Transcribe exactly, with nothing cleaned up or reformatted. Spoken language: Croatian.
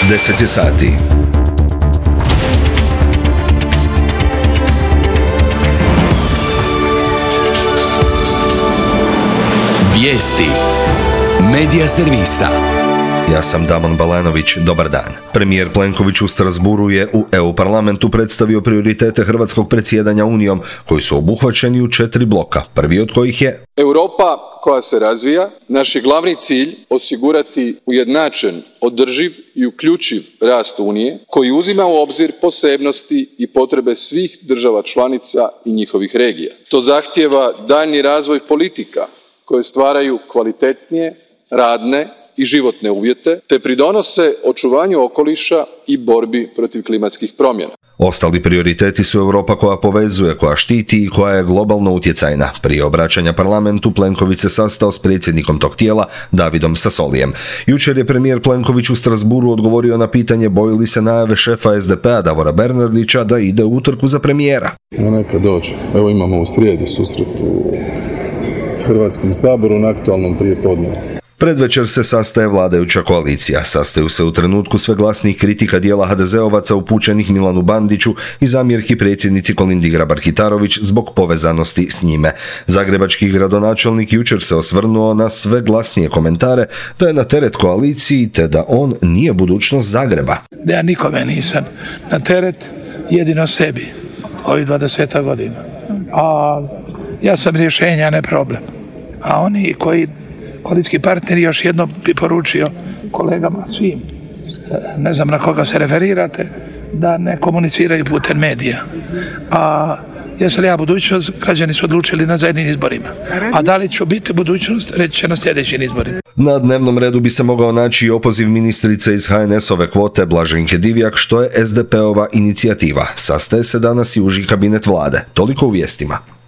deset je sati. Vijesti Medija servisa. Ja sam Damon Balanović, dobar dan. Premijer Plenković u Strasbourgu je u E U parlamentu predstavio prioritete hrvatskog predsjedanja Unijom, koji su obuhvaćeni u četiri bloka, prvi od kojih je Europa koja se razvija. Naš je glavni cilj osigurati ujednačen, održiv i uključiv rast Unije, koji uzima u obzir posebnosti i potrebe svih država članica i njihovih regija. To zahtijeva daljnji razvoj politika koje stvaraju kvalitetnije, radne i životne uvjete, te pridonose očuvanju okoliša i borbi protiv klimatskih promjena. Ostali prioriteti su Europa koja povezuje, koja štiti i koja je globalno utjecajna. Prije obraćanja parlamentu Plenković se sastao s predsjednikom tog tijela, Davidom Sassolijem. Jučer je premijer Plenković u Strasbourgu odgovorio na pitanje boji li se najave šefa es de pea Davora Bernardića da ide u utrku za premijera. Neka dođe. Evo imamo u srijedu susret u Hrvatskom saboru na aktualnom prijepodnevu. Predvečer se sastaje vladajuća koalicija. Sastaju se u trenutku sve glasnijih kritika dijela ha de zeovaca upućenih Milanu Bandiću i zamjerki predsjednici Kolindi Grabar-Kitarović zbog povezanosti s njime. Zagrebački gradonačelnik jučer se osvrnuo na sve glasnije komentare da je na teret koaliciji te da on nije budućnost Zagreba. Da ja nikome nisam na teret, jedino sebi, ovih dvadeset godina. A ja sam rješenja, a ne problem. A oni koji koalicijski partneri, još jedno bi poručio kolegama svim, ne znam na koga se referirate, da ne komuniciraju putem medija. A jesu li ja budućnost, građani su odlučili na zadnjim izborima. A da li ću biti budućnost, reći će na sljedećim izborima. Na dnevnom redu bi se mogao naći i opoziv ministrice iz ha en es-ove kvote Blaženke Divjak, što je es de pe-ova inicijativa. Sastaje se danas i uži kabinet vlade. Toliko u vijestima.